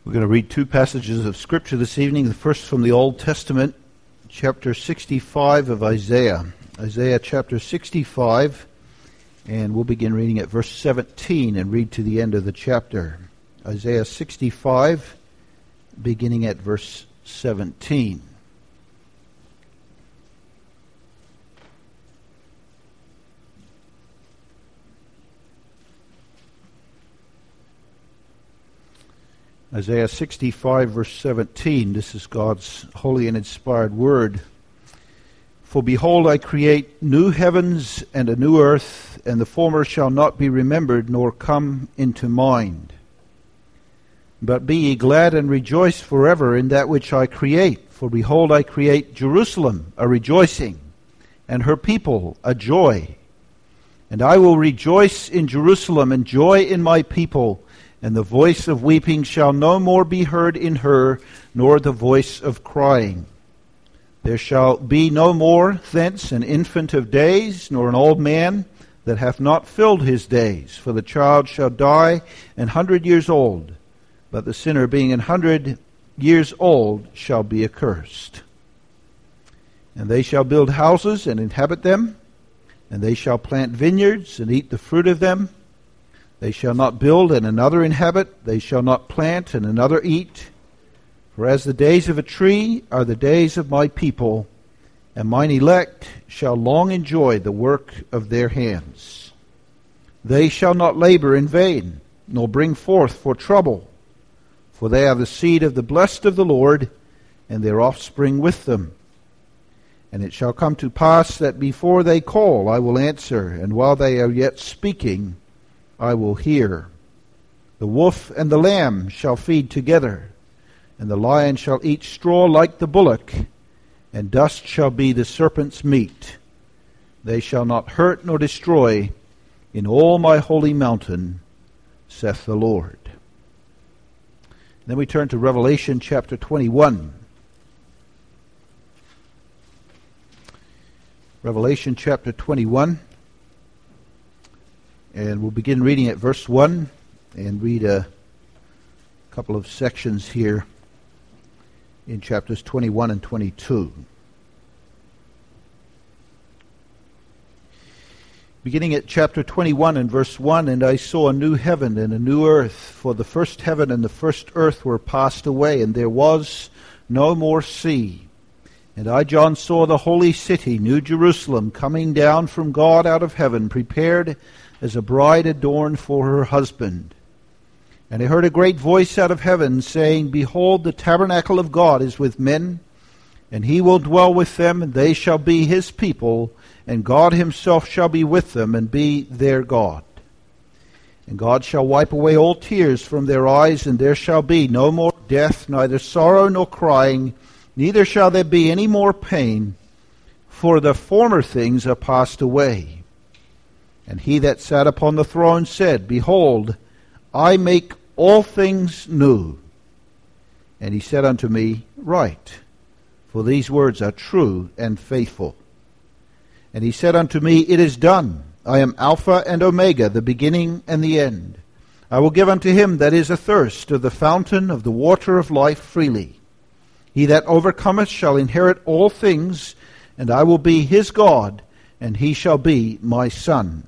We're going to read two passages of Scripture this evening. The first from the Old Testament, chapter 65 of Isaiah. Isaiah chapter 65, and we'll begin reading at verse 17 and read to the end of the chapter. Isaiah 65, beginning at verse 17. Isaiah 65, verse 17. This is God's holy and inspired word. For behold, I create new heavens and a new earth, and the former shall not be remembered, nor come into mind. But be ye glad and rejoice forever in that which I create. For behold, I create Jerusalem a rejoicing, and her people a joy. And I will rejoice in Jerusalem, and joy in my people. And the voice of weeping shall no more be heard in her, nor the voice of crying. There shall be no more thence an infant of days, nor an old man that hath not filled his days. For the child shall die 100 years old, but the sinner being 100 years old shall be accursed. And they shall build houses and inhabit them, and they shall plant vineyards and eat the fruit of them. They shall not build and another inhabit. They shall not plant and another eat. For as the days of a tree are the days of my people, and mine elect shall long enjoy the work of their hands. They shall not labor in vain, nor bring forth for trouble. For they are the seed of the blessed of the Lord, and their offspring with them. And it shall come to pass that before they call I will answer, and while they are yet speaking I will hear. The wolf and the lamb shall feed together, and the lion shall eat straw like the bullock, and dust shall be the serpent's meat. They shall not hurt nor destroy in all my holy mountain, saith the Lord. Then we turn to Revelation chapter 21. Revelation chapter 21. And we'll begin reading at verse 1 and read a couple of sections here in chapters 21 and 22. Beginning at chapter 21 and verse 1, And I saw a new heaven and a new earth, for the first heaven and the first earth were passed away, and there was no more sea. And I, John, saw the holy city, New Jerusalem, coming down from God out of heaven, prepared as a bride adorned for her husband. And I heard a great voice out of heaven, saying, Behold, the tabernacle of God is with men, and he will dwell with them, and they shall be his people, and God himself shall be with them, and be their God. And God shall wipe away all tears from their eyes, and there shall be no more death, neither sorrow nor crying, neither shall there be any more pain, for the former things are passed away. And he that sat upon the throne said, Behold, I make all things new. And he said unto me, Write, for these words are true and faithful. And he said unto me, It is done. I am Alpha and Omega, the beginning and the end. I will give unto him that is athirst of the fountain of the water of life freely. He that overcometh shall inherit all things, and I will be his God, and he shall be my son.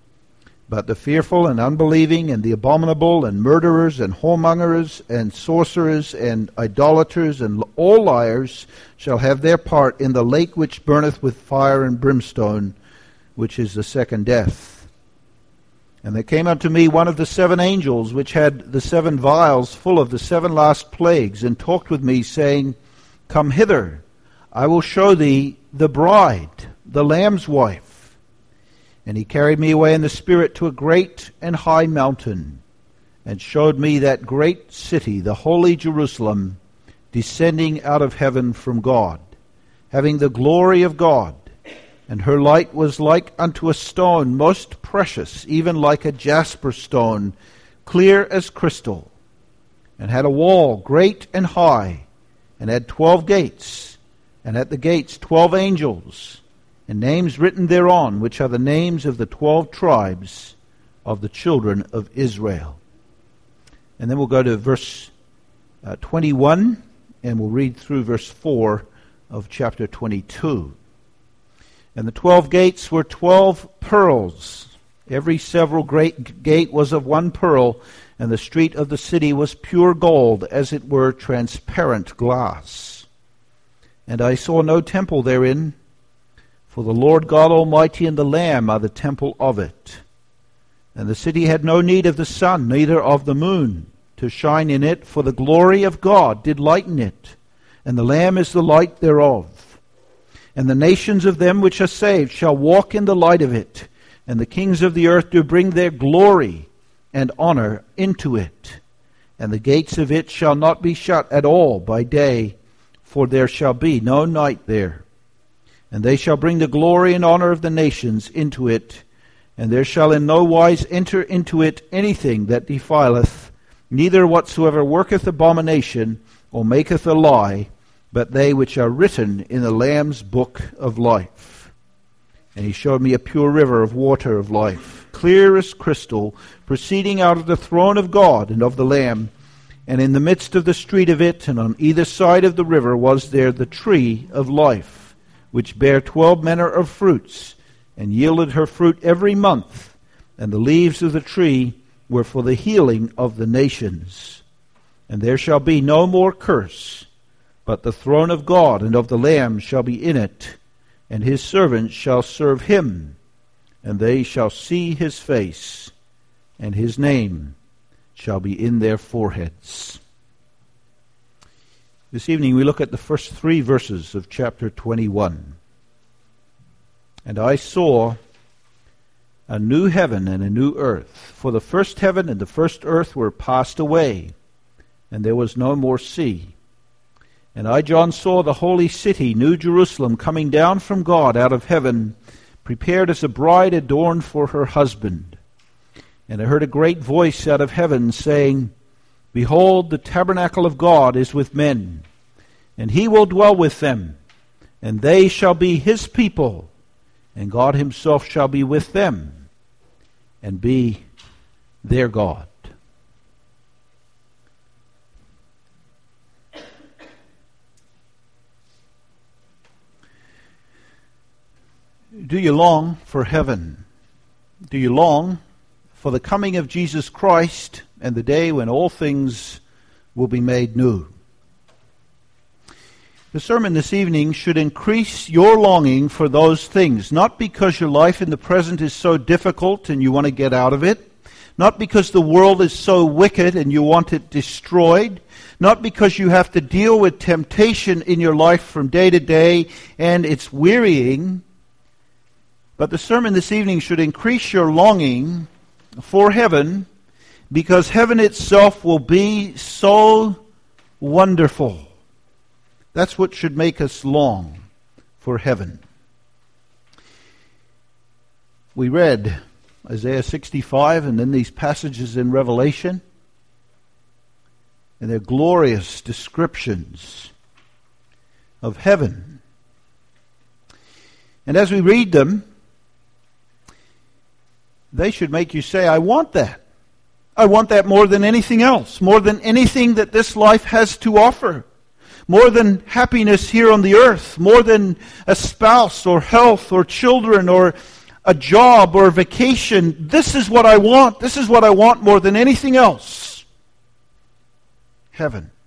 But the fearful and unbelieving and the abominable and murderers and whoremongers and sorcerers and idolaters and all liars shall have their part in the lake which burneth with fire and brimstone, which is the second death. And there came unto me one of the seven angels, which had the seven vials full of the seven last plagues, and talked with me, saying, Come hither, I will show thee the bride, the Lamb's wife. And he carried me away in the Spirit to a great and high mountain, and showed me that great city, the holy Jerusalem, descending out of heaven from God, having the glory of God. And her light was like unto a stone most precious, even like a jasper stone, clear as crystal, and had a wall great and high, and had 12 gates, and at the gates 12 angels, and names written thereon, which are the names of the 12 tribes of the children of Israel. And then we'll go to verse 21, and we'll read through verse 4 of chapter 22. And the 12 gates were 12 pearls. Every several great gate was of one pearl, and the street of the city was pure gold, as it were transparent glass. And I saw no temple therein, for the Lord God Almighty and the Lamb are the temple of it. And the city had no need of the sun, neither of the moon, to shine in it, for the glory of God did lighten it, and the Lamb is the light thereof. And the nations of them which are saved shall walk in the light of it, and the kings of the earth do bring their glory and honor into it. And the gates of it shall not be shut at all by day, for there shall be no night there. And they shall bring the glory and honor of the nations into it, and there shall in no wise enter into it anything that defileth, neither whatsoever worketh abomination, or maketh a lie, but they which are written in the Lamb's book of life. And he showed me a pure river of water of life, clear as crystal, proceeding out of the throne of God and of the Lamb. And in the midst of the street of it, and on either side of the river, was there the tree of life, which bare 12 manner of fruits, and yielded her fruit every month. And the leaves of the tree were for the healing of the nations. And there shall be no more curse, but the throne of God and of the Lamb shall be in it, and his servants shall serve him, and they shall see his face, and his name shall be in their foreheads. This evening we look at the first 3 verses of chapter 21. And I saw a new heaven and a new earth, for the first heaven and the first earth were passed away, and there was no more sea. And I, John, saw the holy city, New Jerusalem, coming down from God out of heaven, prepared as a bride adorned for her husband. And I heard a great voice out of heaven saying, Behold, the tabernacle of God is with men, and he will dwell with them, and they shall be his people, and God himself shall be with them, and be their God. Do you long for heaven? Do you long for the coming of Jesus Christ and the day when all things will be made new? The sermon this evening should increase your longing for those things, not because your life in the present is so difficult and you want to get out of it, not because the world is so wicked and you want it destroyed, not because you have to deal with temptation in your life from day to day and it's wearying, but the sermon this evening should increase your longing for heaven, because heaven itself will be so wonderful. That's what should make us long for heaven. We read Isaiah 65 and then these passages in Revelation, and they're glorious descriptions of heaven. And as we read them, they should make you say, I want that. I want that more than anything else, more than anything that this life has to offer, more than happiness here on the earth, more than a spouse or health or children or a job or a vacation. This is what I want. This is what I want more than anything else. Heaven.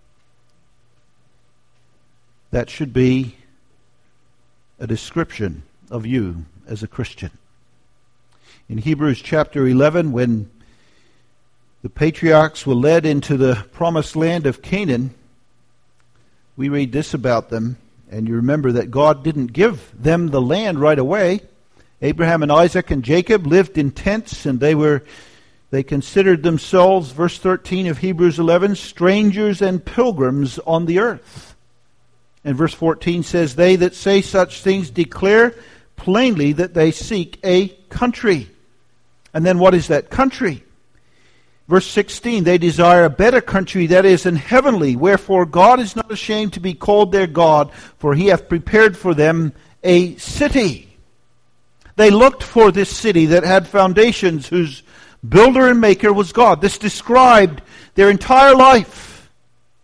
That should be a description of you as a Christian. In Hebrews chapter 11, when the patriarchs were led into the promised land of Canaan, we read this about them, and you remember that God didn't give them the land right away. Abraham and Isaac and Jacob lived in tents, and they considered themselves, verse 13 of Hebrews 11, strangers and pilgrims on the earth. And verse 14 says, they that say such things declare plainly that they seek a country. And then what is that country? Verse 16, they desire a better country, that is an heavenly, wherefore God is not ashamed to be called their God, for he hath prepared for them a city. They looked for this city that had foundations, whose builder and maker was God. This described their entire life.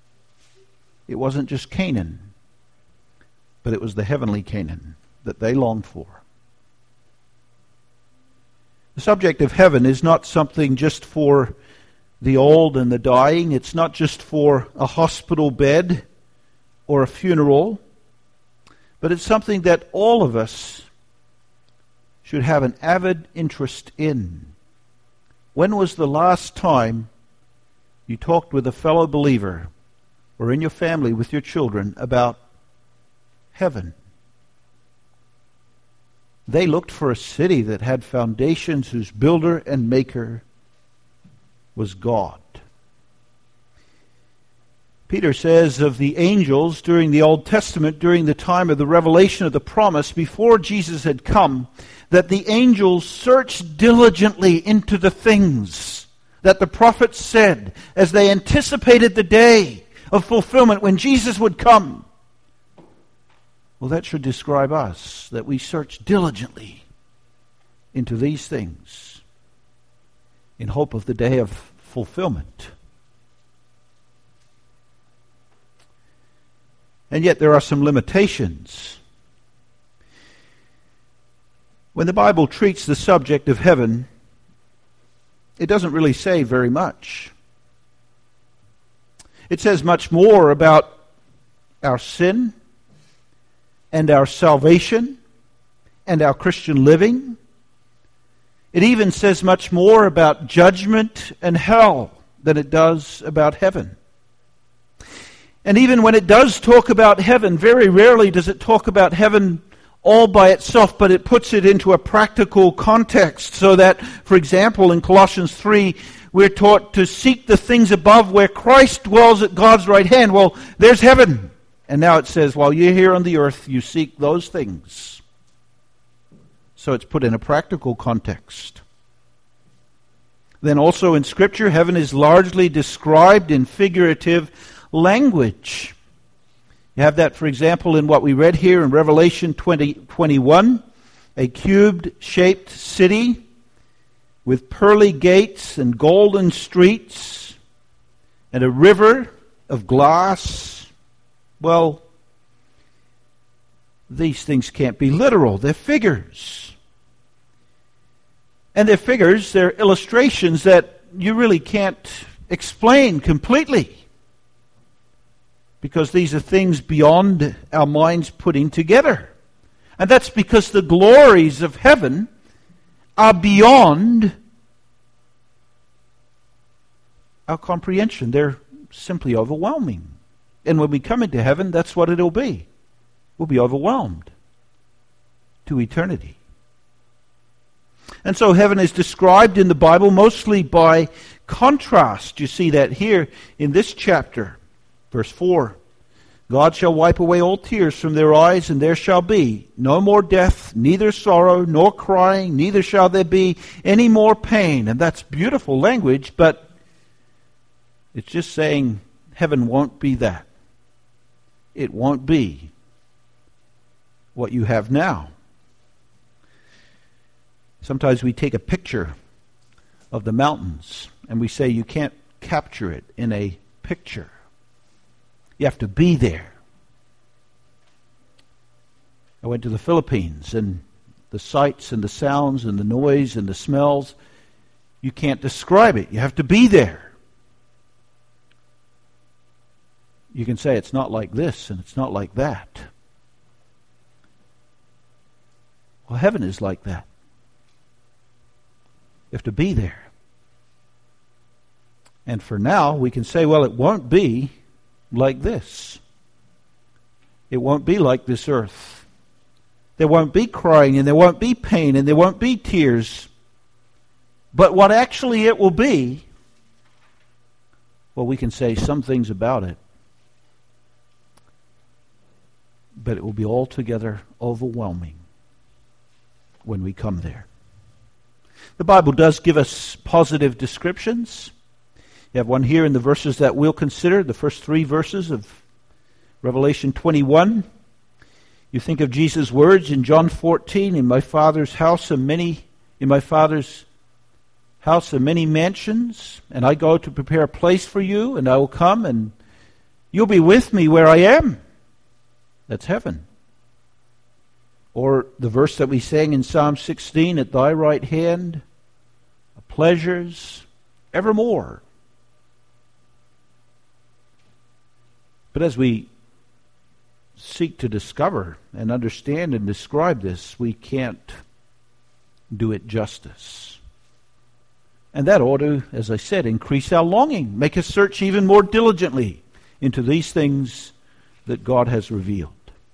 It wasn't just Canaan, but it was the heavenly Canaan that they longed for. The subject of heaven is not something just for the old and the dying. It's not just for a hospital bed or a funeral, but it's something that all of us should have an avid interest in. When was the last time you talked with a fellow believer or in your family with your children about heaven? They looked for a city that had foundations, whose builder and maker was God. Peter says of the angels during the Old Testament, during the time of the revelation of the promise, before Jesus had come, that the angels searched diligently into the things that the prophets said as they anticipated the day of fulfillment when Jesus would come. Well, that should describe us, that we search diligently into these things in hope of the day of fulfillment. And yet there are some limitations. When the Bible treats the subject of heaven, it doesn't really say very much. It says much more about our sin and our salvation and our Christian living. It even says much more about judgment and hell than it does about heaven. And even when it does talk about heaven, very rarely does it talk about heaven all by itself, but it puts it into a practical context so that, for example, in Colossians 3, we're taught to seek the things above where Christ dwells at God's right hand. Well, there's heaven. And now it says, while you're here on the earth, you seek those things. So it's put in a practical context. Then also in Scripture, heaven is largely described in figurative language. You have that, for example, in what we read here in Revelation 20:21, a cubed-shaped city with pearly gates and golden streets and a river of glass. Well, these things can't be literal. They're figures. And they're figures, they're illustrations that you really can't explain completely, because these are things beyond our minds putting together. And that's because the glories of heaven are beyond our comprehension. They're simply overwhelming. And when we come into heaven, that's what it'll be. We'll be overwhelmed to eternity. And so heaven is described in the Bible mostly by contrast. You see that here in this chapter. Verse 4, God shall wipe away all tears from their eyes, and there shall be no more death, neither sorrow, nor crying, neither shall there be any more pain. And that's beautiful language, but it's just saying heaven won't be that. It won't be what you have now. Sometimes we take a picture of the mountains, and we say you can't capture it in a picture. You have to be there. I went to the Philippines, and the sights and the sounds and the noise and the smells, you can't describe it. You have to be there. You can say it's not like this and it's not like that. Well, heaven is like that. You have to be there. And for now, we can say, well, it won't be like this. It won't be like this earth. There won't be crying, and there won't be pain, and there won't be tears. But what actually it will be, well, we can say some things about it, but it will be altogether overwhelming when we come there. The Bible does give us positive descriptions. You have one here in the verses that we'll consider, the first 3 verses of Revelation 21. You think of Jesus' words in John 14, in my Father's house are many mansions, and I go to prepare a place for you, and I will come and You'll be with me where I am. That's heaven. Or the verse that we sang in Psalm 16, at thy right hand are pleasures evermore. But as we seek to discover and understand and describe this, we can't do it justice. And that ought to, as I said, increase our longing, make us search even more diligently into these things that God has revealed.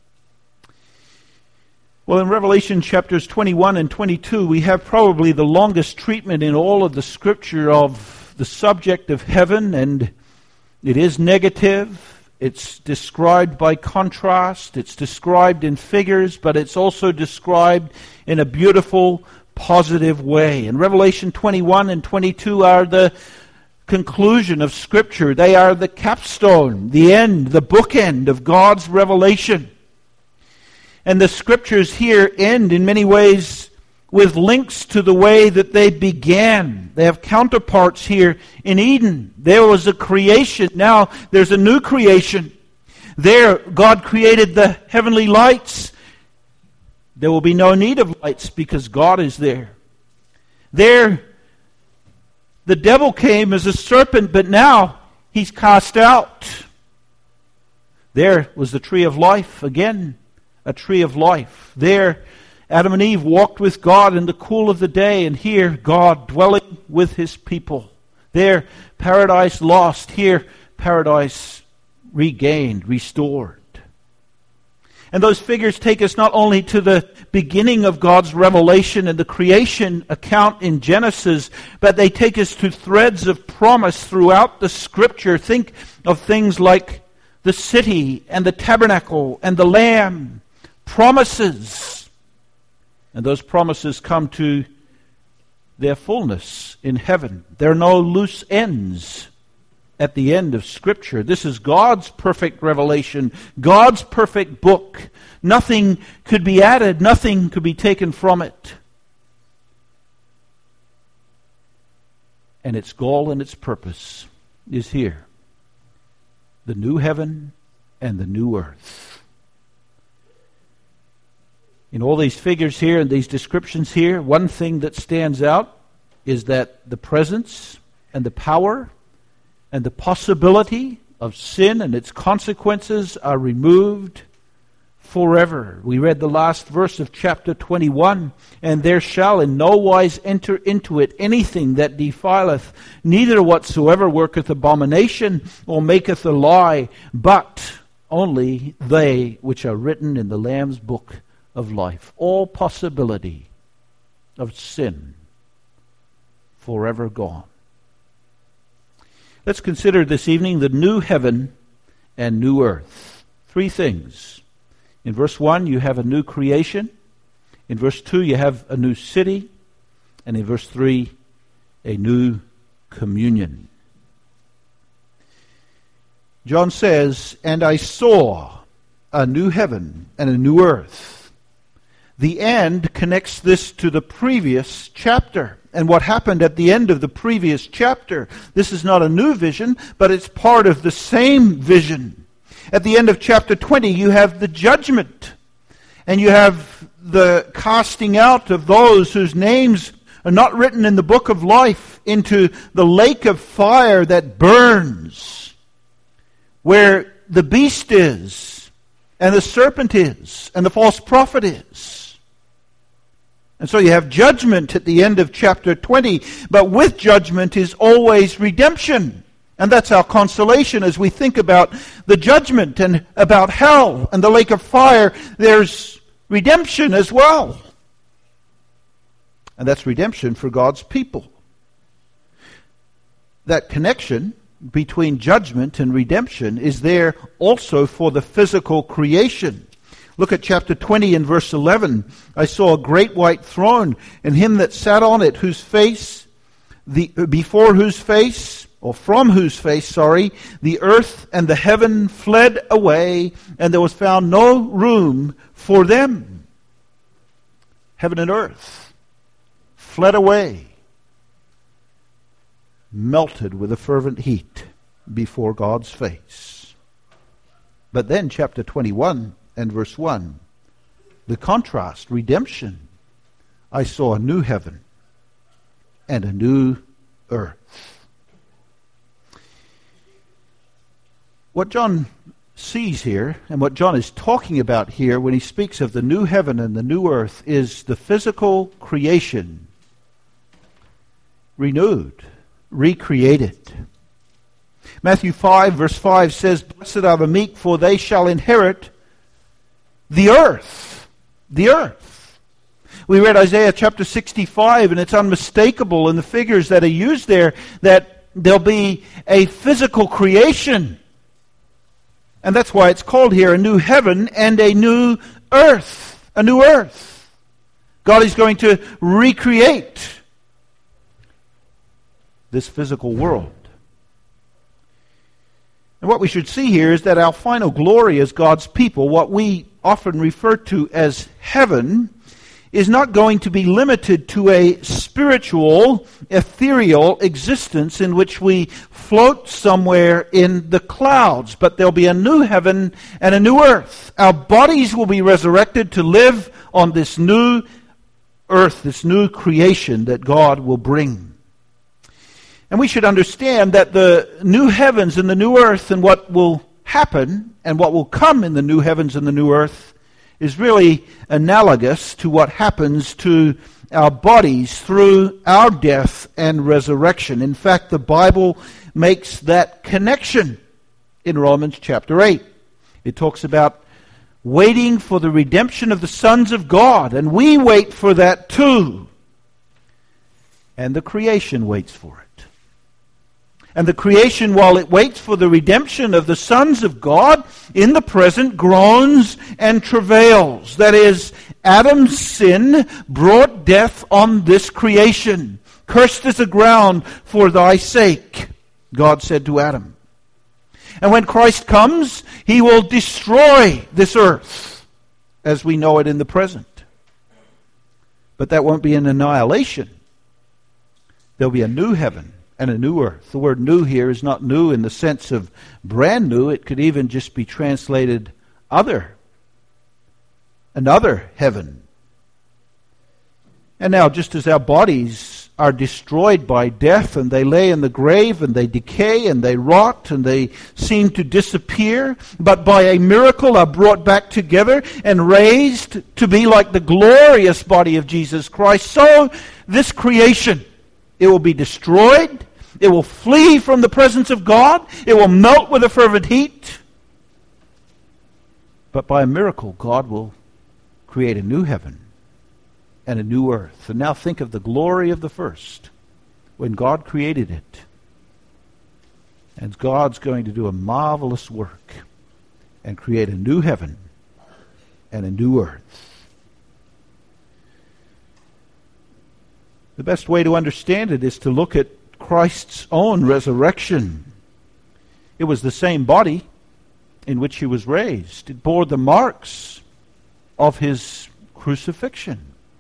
Well, in Revelation chapters 21 and 22, we have probably the longest treatment in all of the Scripture of the subject of heaven, and it is negative. It's described by contrast. It's described in figures, but it's also described in a beautiful, positive way. And Revelation 21 and 22 are the conclusion of Scripture. They are the capstone, the end, the bookend of God's revelation. And the Scriptures here end in many ways with links to the way that they began. They have counterparts here in Eden. There was a creation. Now there's a new creation. There, God created the heavenly lights. There will be no need of lights because God is there. There, the devil came as a serpent, but now he's cast out. There was the tree of life, again, a tree of life. There, Adam and Eve walked with God in the cool of the day, and here, God dwelling with His people. There, paradise lost. Here, paradise regained, restored. And those figures take us not only to the beginning of God's revelation and the creation account in Genesis, but they take us to threads of promise throughout the Scripture. Think of things like the city and the tabernacle and the lamb. Promises. And those promises come to their fullness in heaven. There are no loose ends at the end of Scripture. This is God's perfect revelation, God's perfect book. Nothing could be added, nothing could be taken from it. And its goal and its purpose is here. The new heaven and the new earth. In all these figures here and these descriptions here, one thing that stands out is that the presence and the power and the possibility of sin and its consequences are removed forever. We read the last verse of chapter 21, and there shall in no wise enter into it anything that defileth, neither whatsoever worketh abomination or maketh a lie, but only they which are written in the Lamb's book of life. All possibility of sin forever gone. Let's consider this evening the new heaven and new earth. Three things. In verse 1, you have a new creation. In verse 2, you have a new city. And in verse 3, a new communion. John says, "And I saw a new heaven and a new earth." The end connects this to the previous chapter and what happened at the end of the previous chapter. This is not a new vision, but it's part of the same vision. At the end of chapter 20, you have the judgment, and you have the casting out of those whose names are not written in the book of life into the lake of fire that burns, where the beast is, and the serpent is, and the false prophet is. And so you have judgment at the end of chapter 20, but with judgment is always redemption. And that's our consolation as we think about the judgment and about hell and the lake of fire. There's redemption as well. And that's redemption for God's people. That connection between judgment and redemption is there also for the physical creation. Look at chapter 20 and verse 11. "I saw a great white throne, and him that sat on it, whose face, before whose face, or from whose face, the earth and the heaven fled away, and there was found no room for them." Heaven and earth fled away, melted with a fervent heat before God's face. But then chapter 21 and verse 1, the contrast, redemption. I saw a new heaven and a new earth. What John sees here, and what John is talking about here when he speaks of the new heaven and the new earth, is the physical creation renewed, recreated. Matthew 5 verse 5 says, "Blessed are the meek, for they shall inherit the earth." The earth. We read Isaiah chapter 65, and it's unmistakable in the figures that are used there that there'll be a physical creation. And that's why it's called here a new heaven and a new earth. A new earth. God is going to recreate this physical world. And what we should see here is that our final glory as God's people, what we often refer to as heaven, is not going to be limited to a spiritual, ethereal existence in which we float somewhere in the clouds, but there'll be a new heaven and a new earth. Our bodies will be resurrected to live on this new earth, this new creation that God will bring. And we should understand that the new heavens and the new earth and what will happen and what will come in the new heavens and the new earth is really analogous to what happens to our bodies through our death and resurrection. In fact, the Bible makes that connection in Romans chapter 8. It talks about waiting for the redemption of the sons of God, and we wait for that too. And the creation waits for it. And the creation, while it waits for the redemption of the sons of God, in the present groans and travails. That is, Adam's sin brought death on this creation. Cursed is the ground for thy sake, God said to Adam. And when Christ comes, he will destroy this earth as we know it in the present. But that won't be an annihilation. There'll be a new heaven and a new earth. The word new here is not new in the sense of brand new. It could even just be translated other. Another heaven. And now, just as our bodies are destroyed by death and they lay in the grave and they decay and they rot and they seem to disappear, but by a miracle are brought back together and raised to be like the glorious body of Jesus Christ, so this creation, it will be destroyed. It will flee from the presence of God. It will melt with a fervent heat. But by a miracle, God will create a new heaven and a new earth. And now think of the glory of the first, when God created it. And God's going to do a marvelous work and create a new heaven and a new earth. The best way to understand it is to look at Christ's own resurrection. It was the same body in which he was raised. It bore the marks of his crucifixion.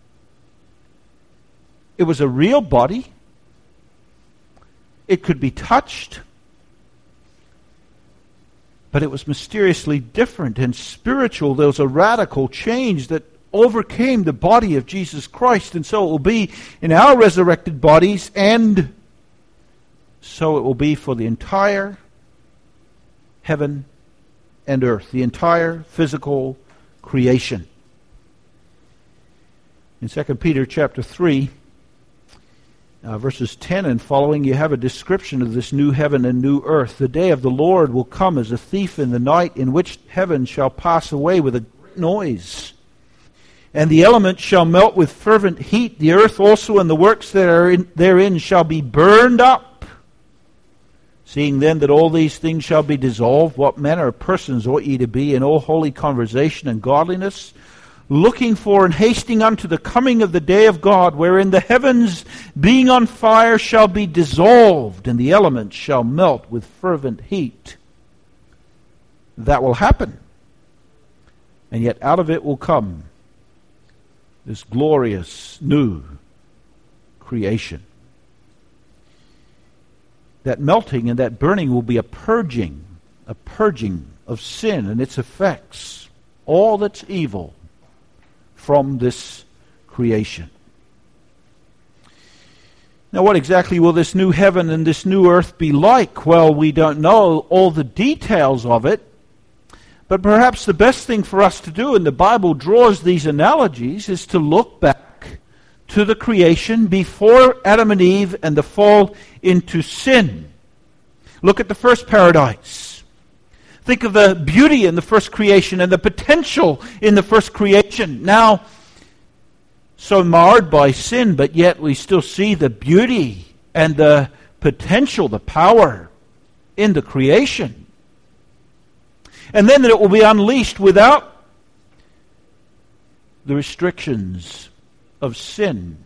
It was a real body. It could be touched. But it was mysteriously different and spiritual. There was a radical change that overcame the body of Jesus Christ, and so it will be in our resurrected bodies, and so it will be for the entire heaven and earth, the entire physical creation. In 2 Peter chapter 3, verses 10 and following, you have a description of this new heaven and new earth. The day of the Lord will come as a thief in the night, in which heaven shall pass away with a great noise, and the elements shall melt with fervent heat. The earth also and the works that are therein shall be burned up. Seeing then that all these things shall be dissolved, what manner of persons ought ye to be in all holy conversation and godliness, looking for and hasting unto the coming of the day of God, wherein the heavens, being on fire, shall be dissolved, and the elements shall melt with fervent heat. That will happen. And yet out of it will come this glorious new creation. That melting and that burning will be a purging of sin and its effects, all that's evil from this creation. Now, what exactly will this new heaven and this new earth be like? Well, we don't know all the details of it, but perhaps the best thing for us to do, and the Bible draws these analogies, is to look back to the creation before Adam and Eve and the fall into sin. Look at the first paradise. Think of the beauty in the first creation and the potential in the first creation. Now, so marred by sin, but yet we still see the beauty and the potential, the power in the creation. And then it will be unleashed without the restrictions of sin.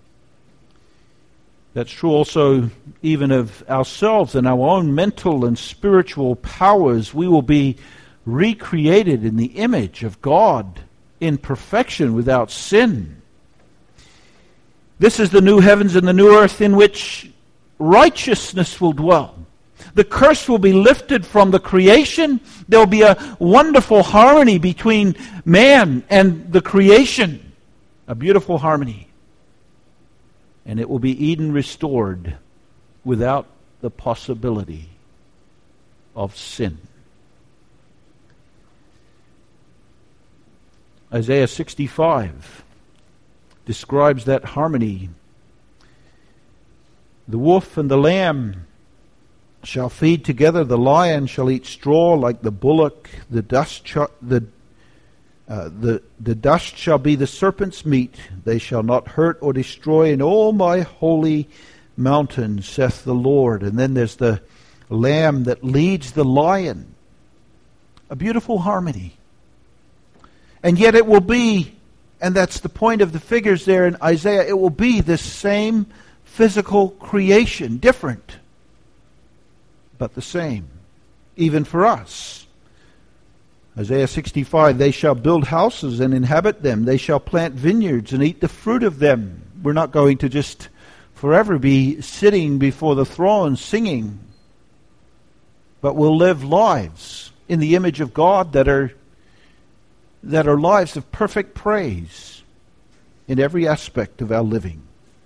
That's true also even of ourselves and our own mental and spiritual powers. We will be recreated in the image of God in perfection without sin. This is the new heavens and the new earth in which righteousness will dwell. The curse will be lifted from the creation. There will be a wonderful harmony between man and the creation. A beautiful harmony. And it will be Eden restored without the possibility of sin. Isaiah 65 describes that harmony. The wolf and the lamb shall feed together, the lion shall eat straw like the bullock, the dust shall be the serpent's meat. They shall not hurt or destroy in all my holy mountain, saith the Lord. And then there's the lamb that leads the lion. A beautiful harmony. And yet it will be, and that's the point of the figures there in Isaiah, it will be this same physical creation, different, but the same, even for us. Isaiah 65, they shall build houses and inhabit them. They shall plant vineyards and eat the fruit of them. We're not going to just forever be sitting before the throne singing, but we'll live lives in the image of God that are lives of perfect praise in every aspect of our living.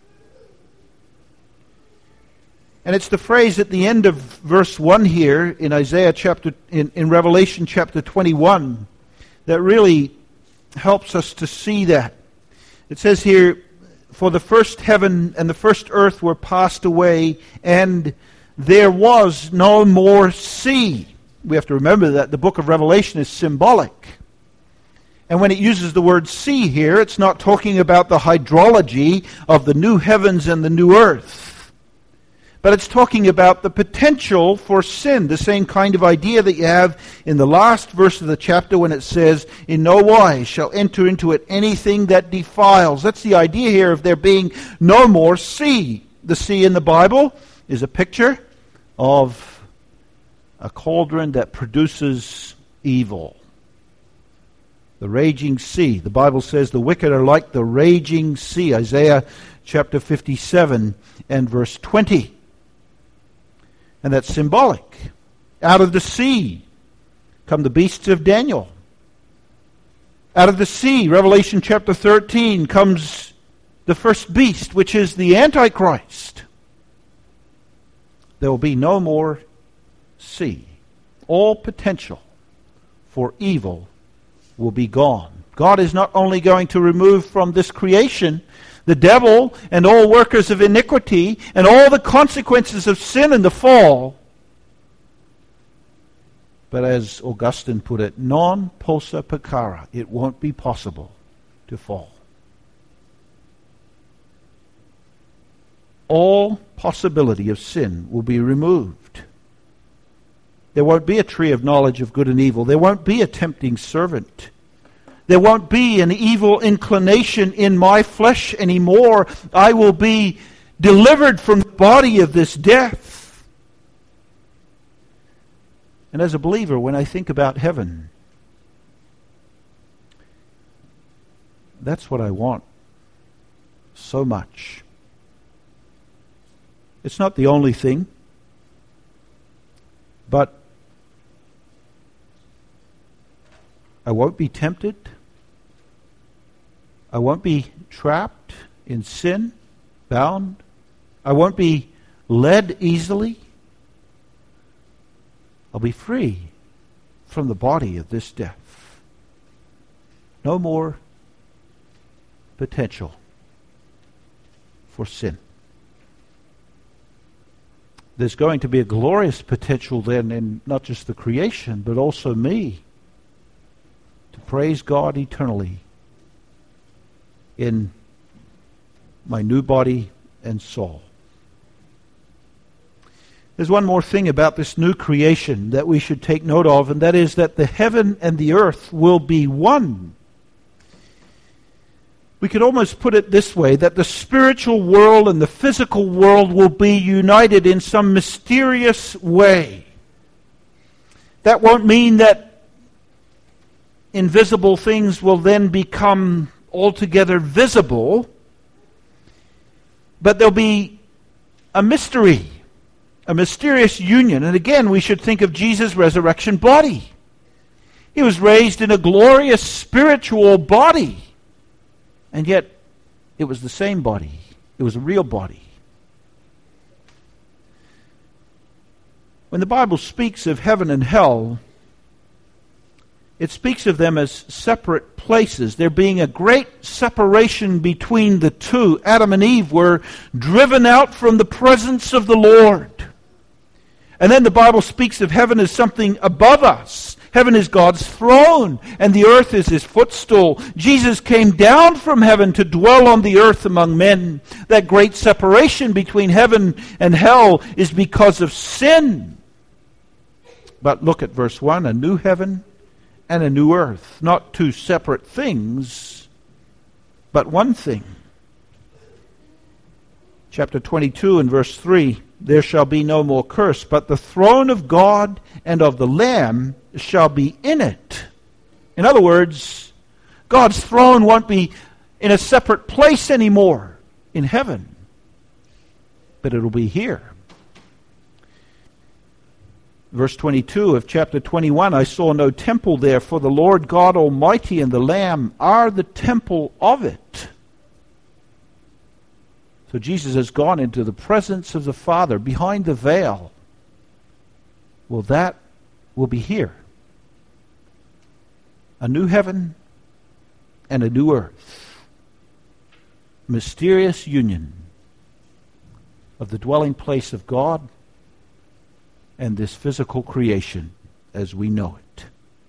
And it's the phrase at the end of verse 1 here in in Revelation chapter 21 that really helps us to see that. It says here, for the first heaven and the first earth were passed away, and there was no more sea. We have to remember that the book of Revelation is symbolic. And when it uses the word sea here, it's not talking about the hydrology of the new heavens and the new earth. But it's talking about the potential for sin, the same kind of idea that you have in the last verse of the chapter when it says, in no wise shall enter into it anything that defiles. That's the idea here of there being no more sea. The sea in the Bible is a picture of a cauldron that produces evil. The raging sea. The Bible says the wicked are like the raging sea. Isaiah chapter 57 and verse 20. And that's symbolic. Out of the sea come the beasts of Daniel. Out of the sea, Revelation chapter 13, comes the first beast, which is the Antichrist. There will be no more sea. All potential for evil will be gone. God is not only going to remove from this creation the devil and all workers of iniquity and all the consequences of sin and the fall, but as Augustine put it, non possa peccara, it won't be possible to fall. All possibility of sin will be removed. There won't be a tree of knowledge of good and evil. There won't be a tempting servant. There won't be an evil inclination in my flesh anymore. I will be delivered from the body of this death. And as a believer, when I think about heaven, that's what I want so much. It's not the only thing, but I won't be tempted. I won't be trapped in sin, bound. I won't be led easily. I'll be free from the body of this death. No more potential for sin. There's going to be a glorious potential then in not just the creation, but also me to praise God eternally in my new body and soul. There's one more thing about this new creation that we should take note of, and that is that the heaven and the earth will be one. We could almost put it this way, that the spiritual world and the physical world will be united in some mysterious way. That won't mean that invisible things will then become altogether visible, but there'll be a mystery, a mysterious union. And again, we should think of Jesus' resurrection body. He was raised in a glorious spiritual body. And yet, it was the same body. It was a real body. When the Bible speaks of heaven and hell, it speaks of them as separate places. There being a great separation between the two. Adam and Eve were driven out from the presence of the Lord. And then the Bible speaks of heaven as something above us. Heaven is God's throne, and the earth is His footstool. Jesus came down from heaven to dwell on the earth among men. That great separation between heaven and hell is because of sin. But look at verse 1, a new heaven and a new earth. Not two separate things, but one thing. Chapter 22 and verse 3, there shall be no more curse, but the throne of God and of the Lamb shall be in it. In other words, God's throne won't be in a separate place anymore in heaven, but it'll be here. Verse 22 of chapter 21, I saw no temple there, for the Lord God Almighty and the Lamb are the temple of it. So Jesus has gone into the presence of the Father behind the veil. Well, that will be here. A new heaven and a new earth. Mysterious union of the dwelling place of God and this physical creation as we know it.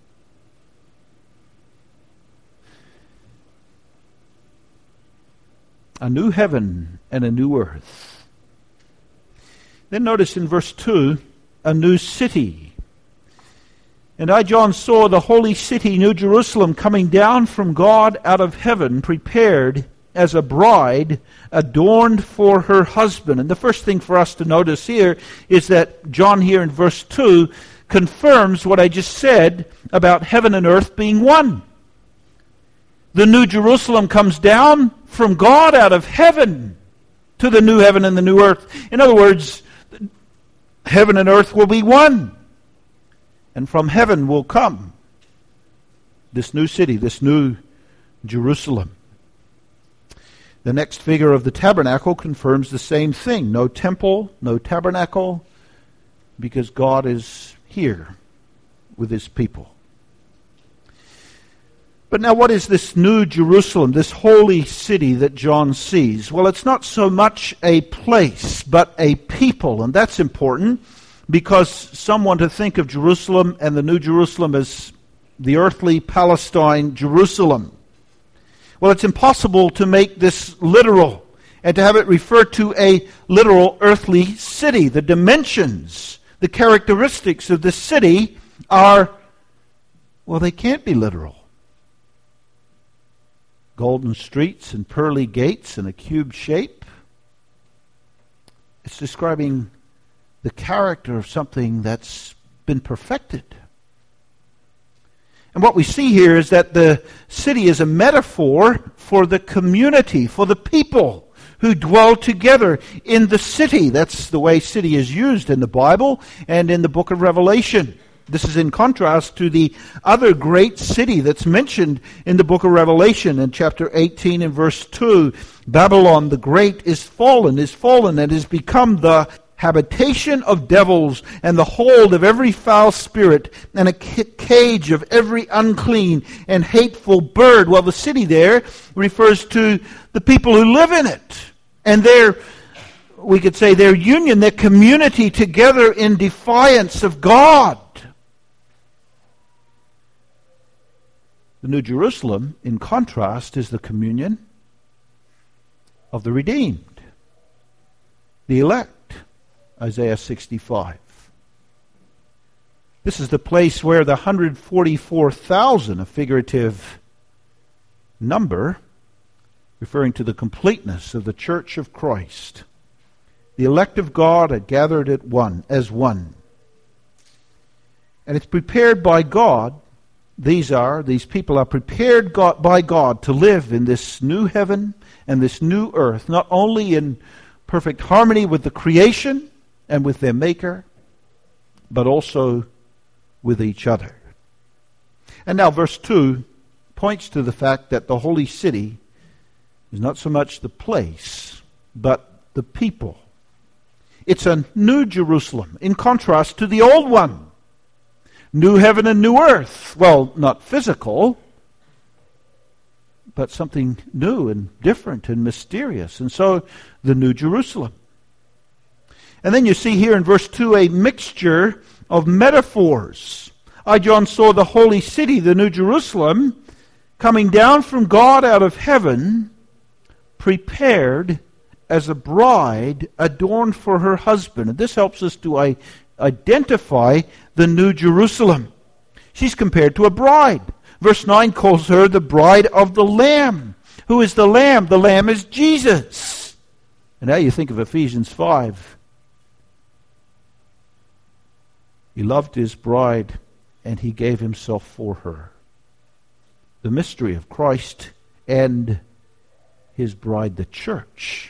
A new heaven and a new earth. Then notice in verse 2, a new city. And I, John, saw the holy city, New Jerusalem, coming down from God out of heaven, prepared as a bride adorned for her husband. And the first thing for us to notice here is that John here in verse 2 confirms what I just said about heaven and earth being one. The New Jerusalem comes down from God out of heaven to the new heaven and the new earth. In other words, heaven and earth will be one. And from heaven will come this new city, this new Jerusalem. The next figure of the tabernacle confirms the same thing. No temple, no tabernacle, because God is here with His people. But now what is this new Jerusalem, this holy city that John sees? Well, it's not so much a place, but a people. And that's important because some want to think of Jerusalem and the new Jerusalem as the earthly Palestine Jerusalem. Well, it's impossible to make this literal and to have it refer to a literal earthly city. The dimensions, the characteristics of the city are, well, they can't be literal. Golden streets and pearly gates and a cube shape. It's describing the character of something that's been perfected. And what we see here is that the city is a metaphor for the community, for the people who dwell together in the city. That's the way city is used in the Bible and in the book of Revelation. This is in contrast to the other great city that's mentioned in the book of Revelation in chapter 18 and verse 2. Babylon the Great is fallen, and is become the habitation of devils, and the hold of every foul spirit, and a cage of every unclean and hateful bird. Well, the city there refers to the people who live in it, and we could say their union, their community together in defiance of God. The New Jerusalem, in contrast, is the communion of the redeemed, the elect. Isaiah 65. This is the place where the 144,000, a figurative number, referring to the completeness of the church of Christ, the elect of God are gathered as one. And it's prepared by God. These people are prepared by God to live in this new heaven and this new earth, not only in perfect harmony with the creation and with their Maker, but also with each other. And now verse 2 points to the fact that the holy city is not so much the place, but the people. It's a new Jerusalem, in contrast to the old one. New heaven and new earth. Well, not physical, but something new and different and mysterious. And so, the New Jerusalem. And then you see here in verse 2 a mixture of metaphors. I, John, saw the holy city, the New Jerusalem, coming down from God out of heaven, prepared as a bride adorned for her husband. And this helps us to identify the New Jerusalem. She's compared to a bride. Verse 9 calls her the bride of the Lamb. Who is the Lamb? The Lamb is Jesus. And now you think of Ephesians 5. He loved his bride, and he gave himself for her. The mystery of Christ and his bride, the church.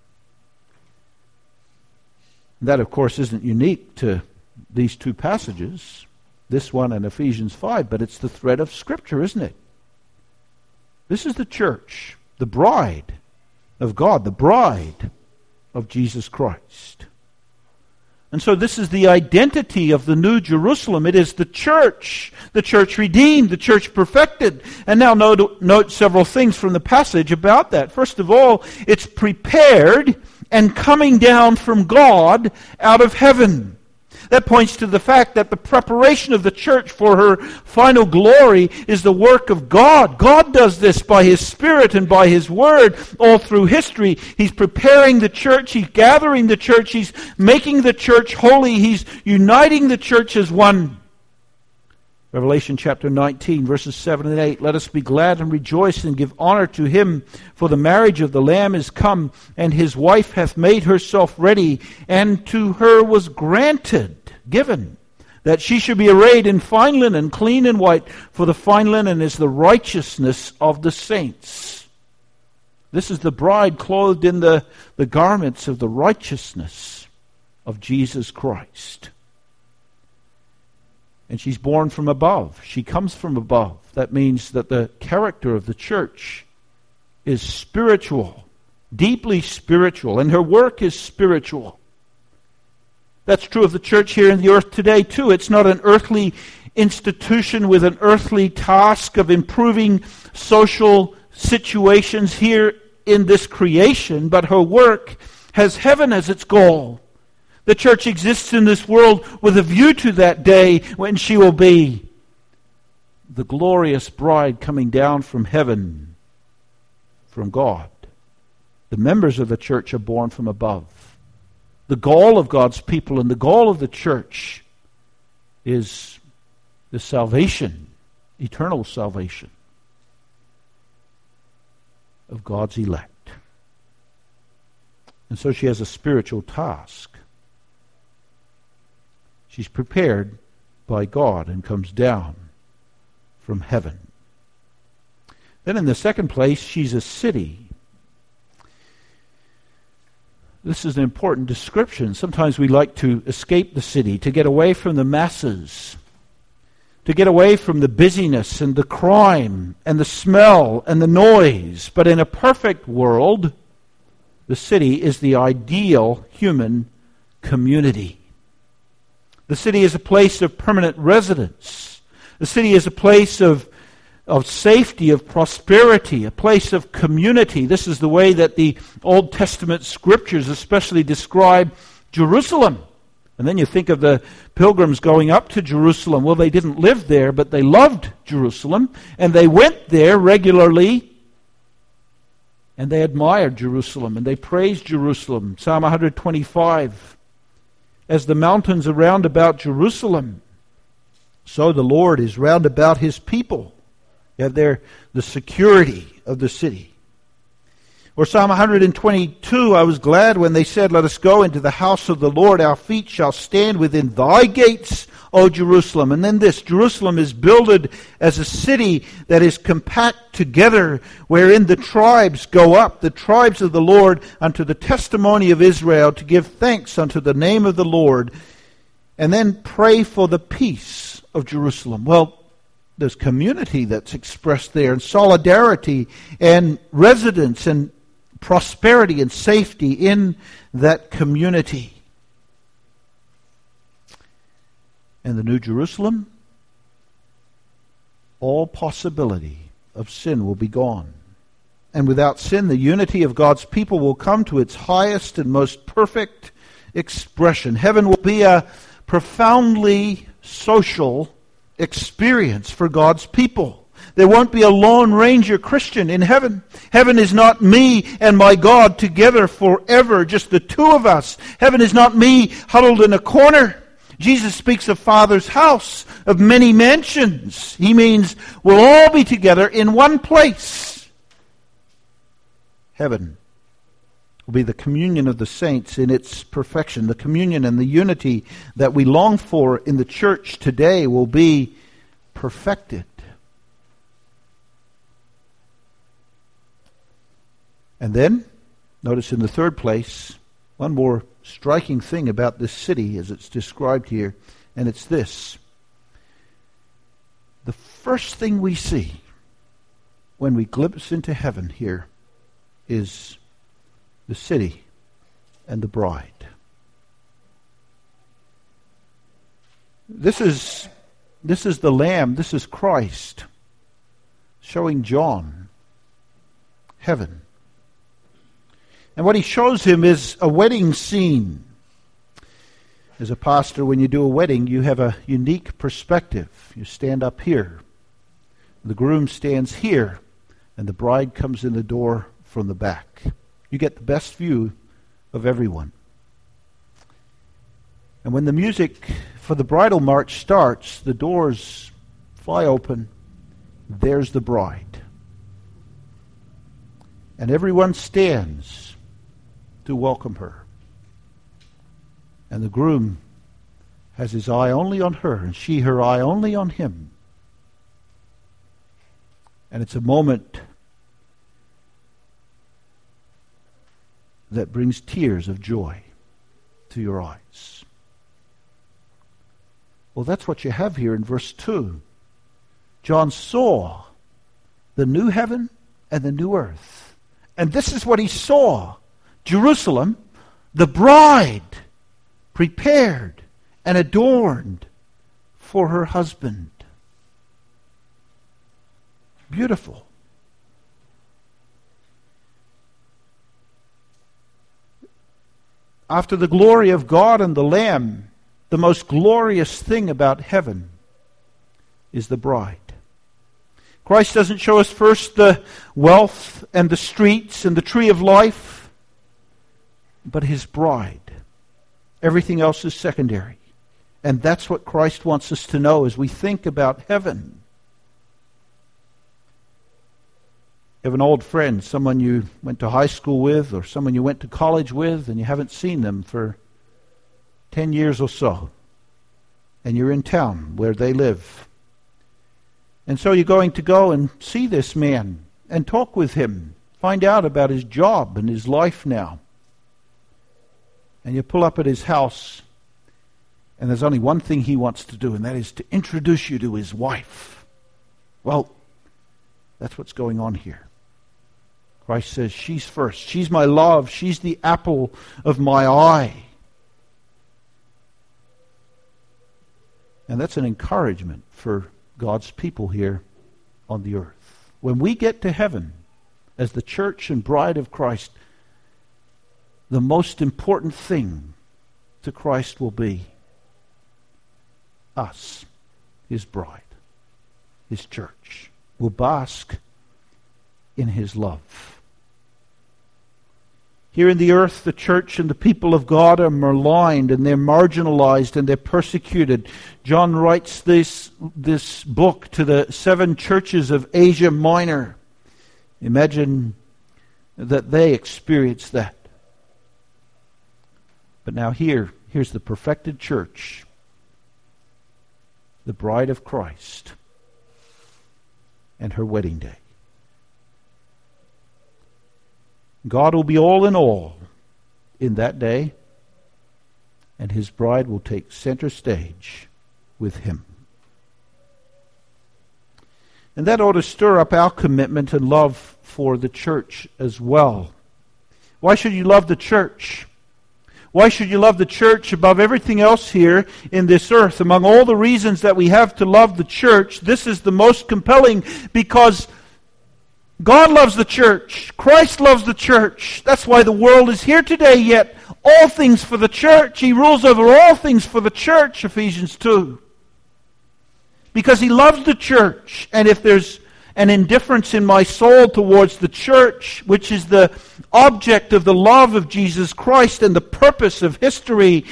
That, of course, isn't unique to these two passages, this one and Ephesians 5, but it's the thread of Scripture, isn't it? This is the church, the bride of God, the bride of Jesus Christ. And so this is the identity of the New Jerusalem. It is the church redeemed, the church perfected. And now note several things from the passage about that. First of all, it's prepared and coming down from God out of heaven. That points to the fact that the preparation of the church for her final glory is the work of God. God does this by His Spirit and by His Word all through history. He's preparing the church. He's gathering the church. He's making the church holy. He's uniting the church as one. Revelation chapter 19, verses 7 and 8. Let us be glad and rejoice and give honor to Him, for the marriage of the Lamb is come, and His wife hath made herself ready, and to her was given, that she should be arrayed in fine linen, clean and white, for the fine linen is the righteousness of the saints. This is the bride clothed in the garments of the righteousness of Jesus Christ. And she's born from above. She comes from above. That means that the character of the church is spiritual, deeply spiritual, and her work is spiritual. That's true of the church here in the earth today, too. It's not an earthly institution with an earthly task of improving social situations here in this creation, but her work has heaven as its goal. The church exists in this world with a view to that day when she will be the glorious bride coming down from heaven, from God. The members of the church are born from above. The goal of God's people and the goal of the church is the salvation, eternal salvation of God's elect. And so she has a spiritual task. She's prepared by God and comes down from heaven. Then in the second place, she's a city. This is an important description. Sometimes we like to escape the city, to get away from the masses. to get away from the busyness and the crime and the smell and the noise. But in a perfect world, the city is the ideal human community. The city is a place of permanent residence. The city is a place of safety, of prosperity, a place of community. This is the way that the Old Testament scriptures especially describe Jerusalem. And then you think of the pilgrims going up to Jerusalem. Well, they didn't live there, but they loved Jerusalem, and they went there regularly, and they admired Jerusalem, and they praised Jerusalem. Psalm 125, as the mountains are round about Jerusalem, so the Lord is round about his people. You have there the security of the city. Or Psalm 122, I was glad when they said, let us go into the house of the Lord. Our feet shall stand within thy gates, O Jerusalem. And then this, Jerusalem is builded as a city that is compact together, wherein the tribes go up, the tribes of the Lord, unto the testimony of Israel, to give thanks unto the name of the Lord, and then pray for the peace of Jerusalem. Well, there's community that's expressed there, and solidarity, and residence, and prosperity and safety in that community. And the New Jerusalem, all possibility of sin will be gone. And without sin, the unity of God's people will come to its highest and most perfect expression. Heaven will be a profoundly social experience for God's people. There won't be a Lone Ranger Christian in heaven. Heaven is not me and my God together forever, just the two of us. Heaven is not me huddled in a corner. Jesus speaks of Father's house, of many mansions. He means we'll all be together in one place. Heaven will be the communion of the saints in its perfection. The communion and the unity that we long for in the church today will be perfected. And then, notice in the third place, one more striking thing about this city as it's described here, and it's this. The first thing we see when we glimpse into heaven here is the city and the bride. This is the Lamb, this is Christ, showing John heaven. And what he shows him is a wedding scene. As a pastor, when you do a wedding, you have a unique perspective. You stand up here. The groom stands here, and the bride comes in the door from the back. You get the best view of everyone. And when the music for the bridal march starts, the doors fly open. There's the bride. And everyone stands to welcome her. And the groom has his eye only on her, and she her eye only on him. And it's a moment that brings tears of joy to your eyes. Well, that's what you have here in verse 2. John saw the new heaven and the new earth. And this is what he saw. Jerusalem, the bride, prepared and adorned for her husband. Beautiful. After the glory of God and the Lamb, the most glorious thing about heaven is the bride. Christ doesn't show us first the wealth and the streets and the tree of life, but his bride. Everything else is secondary. And that's what Christ wants us to know as we think about heaven. You have an old friend, someone you went to high school with, or someone you went to college with, and you haven't seen them for 10 years or so. And you're in town where they live. And so you're going to go and see this man and talk with him, find out about his job and his life now. And you pull up at his house, And there's only one thing he wants to do, and that is to introduce you to his wife. Well, that's what's going on here. Christ says, she's first. She's my love. She's the apple of my eye. And that's an encouragement for God's people here on the earth. When we get to heaven as the church and bride of Christ, the most important thing to Christ will be us, his bride, his church. Will bask in his love. Here in the earth, the church and the people of God are maligned and they're marginalized and they're persecuted. John writes this book to the 7 churches of Asia Minor. Imagine that they experience that. But now here's the perfected church, the bride of Christ, and her wedding day. God will be all in all in that day, and his bride will take center stage with him. And that ought to stir up our commitment and love for the church as well. Why should you love the church? Why should you love the church above everything else here in this earth? Among all the reasons that we have to love the church, this is the most compelling because God loves the church. Christ loves the church. That's why the world is here today, yet all things for the church. He rules over all things for the church, Ephesians 2. Because he loves the church. And if there's an indifference in my soul towards the church, which is the object of the love of Jesus Christ and the purpose of history,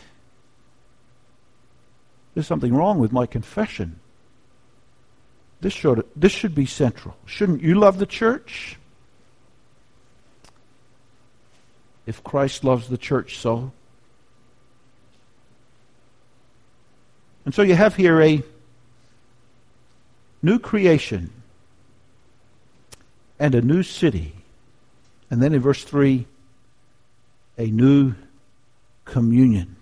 there's something wrong with my confession. This should be central. Shouldn't you love the church? If Christ loves the church so. And so you have here a new creation and a new city. And then in verse 3, a new communion.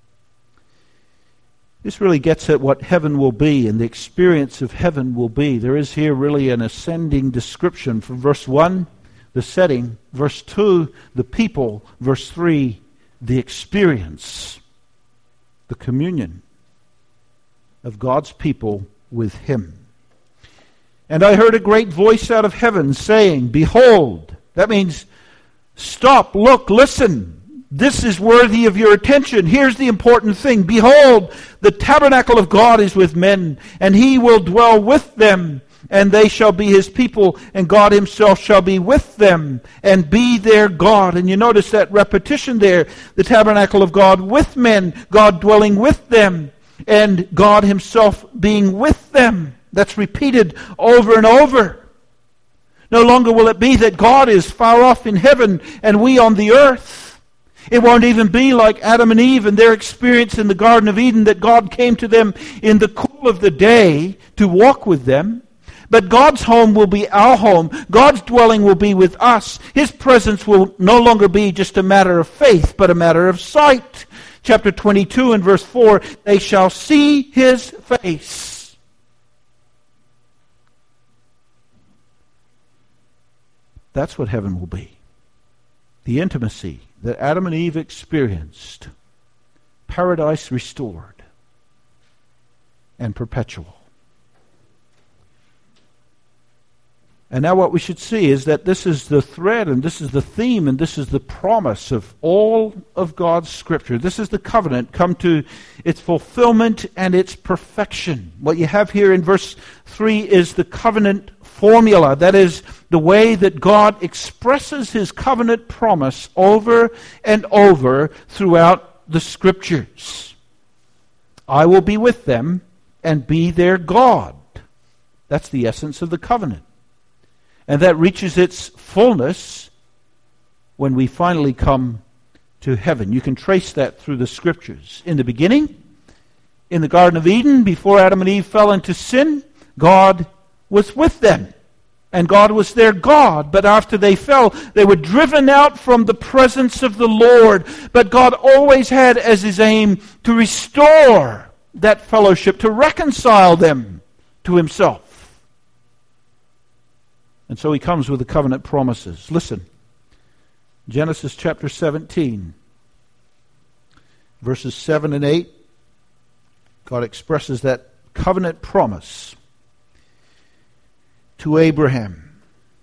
This really gets at what heaven will be and the experience of heaven will be. There is here really an ascending description from verse 1, the setting, verse 2, the people, verse 3, the experience, the communion of God's people with him. And I heard a great voice out of heaven saying, behold, that means stop, look, listen. This is worthy of your attention. Here's the important thing. Behold, the tabernacle of God is with men, and he will dwell with them, and they shall be his people, and God himself shall be with them, and be their God. And you notice that repetition there. The tabernacle of God with men, God dwelling with them, and God himself being with them. That's repeated over and over. No longer will it be that God is far off in heaven, and we on the earth. It won't even be like Adam and Eve and their experience in the Garden of Eden, that God came to them in the cool of the day to walk with them. But God's home will be our home. God's dwelling will be with us. His presence will no longer be just a matter of faith, but a matter of sight. Chapter 22 and verse 4, they shall see his face. That's what heaven will be. The intimacy that Adam and Eve experienced, paradise restored and perpetual. And now what we should see is that this is the thread and this is the theme and this is the promise of all of God's Scripture. This is the covenant come to its fulfillment and its perfection. What you have here in verse 3 is the covenant formula. That is the way that God expresses his covenant promise over and over throughout the Scriptures. I will be with them and be their God. That's the essence of the covenant. And that reaches its fullness when we finally come to heaven. You can trace that through the Scriptures. In the beginning, in the Garden of Eden, before Adam and Eve fell into sin, God was with them. and God was their God. But after they fell, they were driven out from the presence of the Lord. But God always had as his aim to restore that fellowship, to reconcile them to himself. And so he comes with the covenant promises. Listen, Genesis chapter 17, verses 7 and 8, God expresses that covenant promise to Abraham.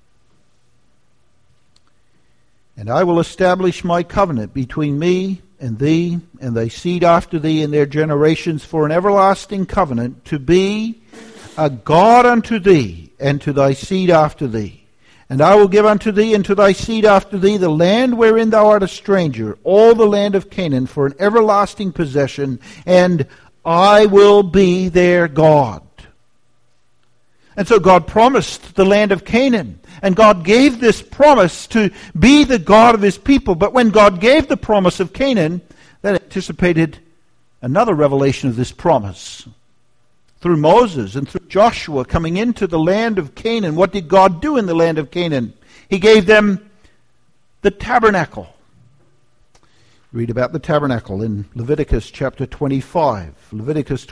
And I will establish my covenant between me and thee and thy seed after thee and their generations for an everlasting covenant, to be a God unto thee and to thy seed after thee. And I will give unto thee and to thy seed after thee the land wherein thou art a stranger, all the land of Canaan, for an everlasting possession, and I will be their God. And so God promised the land of Canaan. And God gave this promise to be the God of his people. But when God gave the promise of Canaan, that anticipated another revelation of this promise. Through Moses and through Joshua coming into the land of Canaan, what did God do in the land of Canaan? He gave them the tabernacle. Read about the tabernacle in Leviticus chapter 25. Leviticus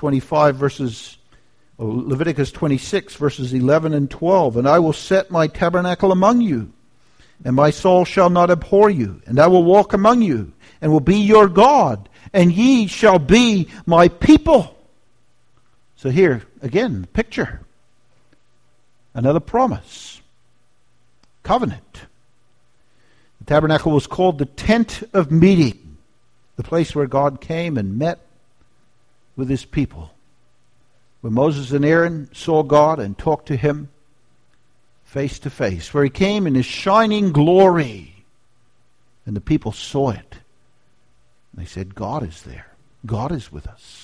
26, verses 11 and 12. And I will set my tabernacle among you, and my soul shall not abhor you. And I will walk among you, and will be your God, and ye shall be my people. So here, again, picture. Another promise. Covenant. The tabernacle was called the tent of meeting, the place where God came and met with his people. When Moses and Aaron saw God and talked to him face to face, where he came in his shining glory, and the people saw it. And they said, God is there. God is with us.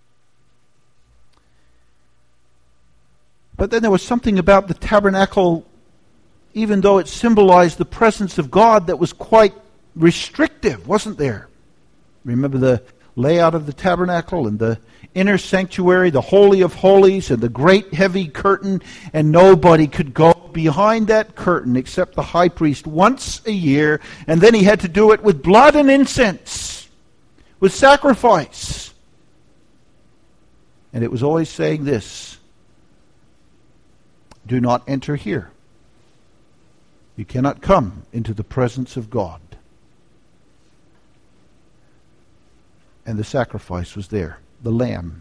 But then there was something about the tabernacle, even though it symbolized the presence of God, that was quite restrictive, wasn't there? Remember the layout of the tabernacle and the inner sanctuary, the Holy of Holies, and the great heavy curtain, and nobody could go behind that curtain except the high priest once a year, and then he had to do it with blood and incense, with sacrifice. And it was always saying this: do not enter here. You cannot come into the presence of God. And the sacrifice was there, the lamb,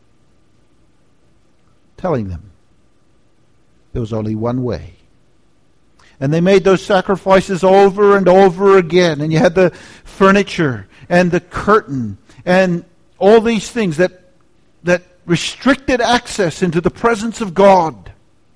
telling them there was only one way. And they made those sacrifices over and over again. And you had the furniture and the curtain and all these things that restricted access into the presence of God.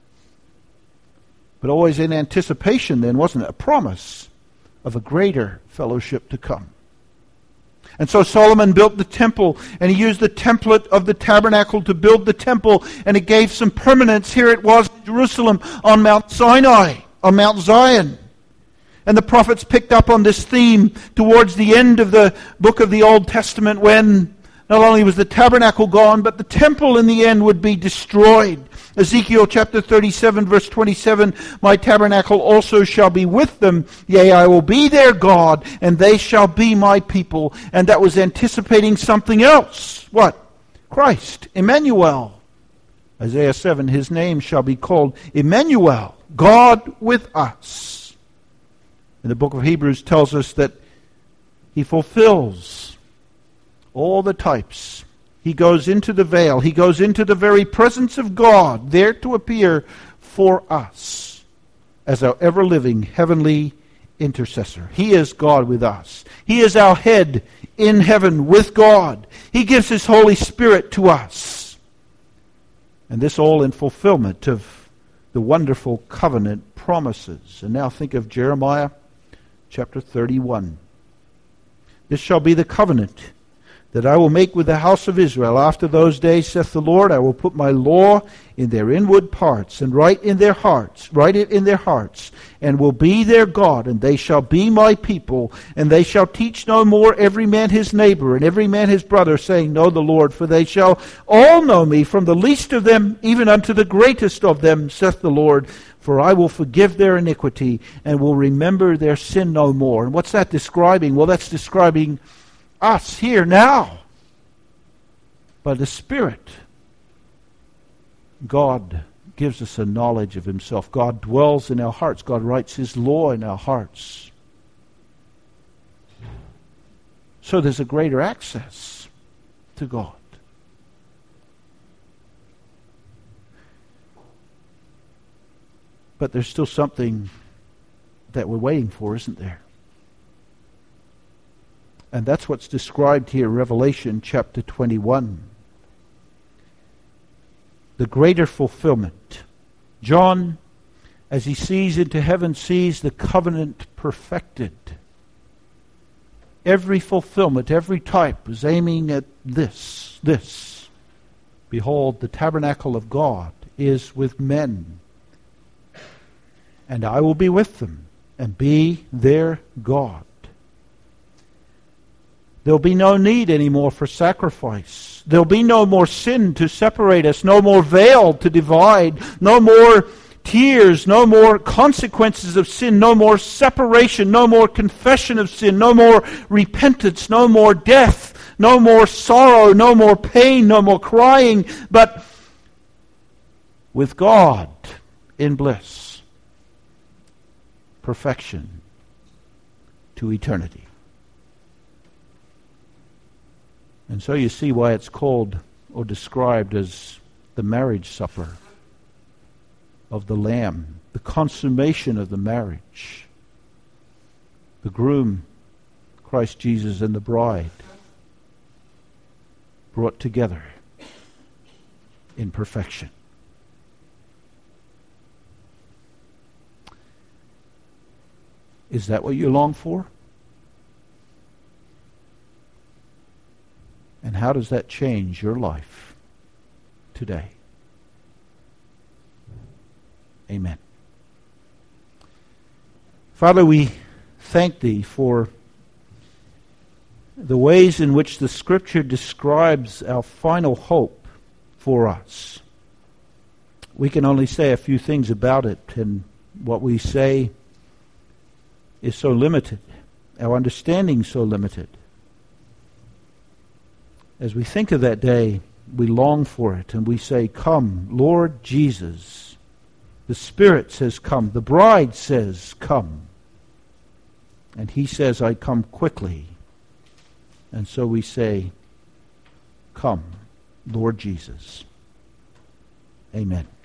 But always in anticipation then, wasn't it? A promise of a greater fellowship to come. And so Solomon built the temple, and he used the template of the tabernacle to build the temple, and it gave some permanence. Here it was in Jerusalem on Mount Sinai, on Mount Zion. And the prophets picked up on this theme towards the end of the book of the Old Testament, when not only was the tabernacle gone, but the temple in the end would be destroyed. Ezekiel chapter 37, verse 27, my tabernacle also shall be with them, yea, I will be their God, and they shall be my people. And that was anticipating something else. What? Christ, Emmanuel. Isaiah 7, his name shall be called Emmanuel, God with us. And the book of Hebrews tells us that he fulfills all the types. He goes into the veil. He goes into the very presence of God, there to appear for us as our ever-living heavenly intercessor. He is God with us. He is our head in heaven with God. He gives his Holy Spirit to us. And this all in fulfillment of the wonderful covenant promises. And now think of Jeremiah chapter 31. This shall be the covenant that I will make with the house of Israel after those days, saith the Lord. I will put my law in their inward parts, and write it in their hearts, and will be their God, and they shall be my people, and they shall teach no more every man his neighbor, and every man his brother, saying, Know the Lord, for they shall all know me, from the least of them even unto the greatest of them, saith the Lord. For I will forgive their iniquity, and will remember their sin no more. And what's that describing? Well, that's describing us here now. By the Spirit, God gives us a knowledge of Himself. God dwells in our hearts. God writes His law in our hearts. So there's a greater access to God. But there's still something that we're waiting for, isn't there? And that's what's described here, Revelation chapter 21. The greater fulfillment. John, as he sees into heaven, sees the covenant perfected. Every fulfillment, every type is aiming at this. Behold, the tabernacle of God is with men, and I will be with them, and be their God. There'll be no need anymore for sacrifice. There'll be no more sin to separate us, no more veil to divide, no more tears, no more consequences of sin, no more separation, no more confession of sin, no more repentance, no more death, no more sorrow, no more pain, no more crying, but with God in bliss. Perfection to eternity. And so you see why it's called or described as the marriage supper of the Lamb, the consummation of the marriage. The groom, Christ Jesus, and the bride brought together in perfection. Is that what you long for? And how does that change your life today? Amen. Father, we thank Thee for the ways in which the Scripture describes our final hope for us. We can only say a few things about it, and what we say is so limited. Our understanding so limited. As we think of that day, we long for it, and we say, Come, Lord Jesus. The Spirit says, Come. The bride says, Come. And He says, I come quickly. And so we say, Come, Lord Jesus. Amen.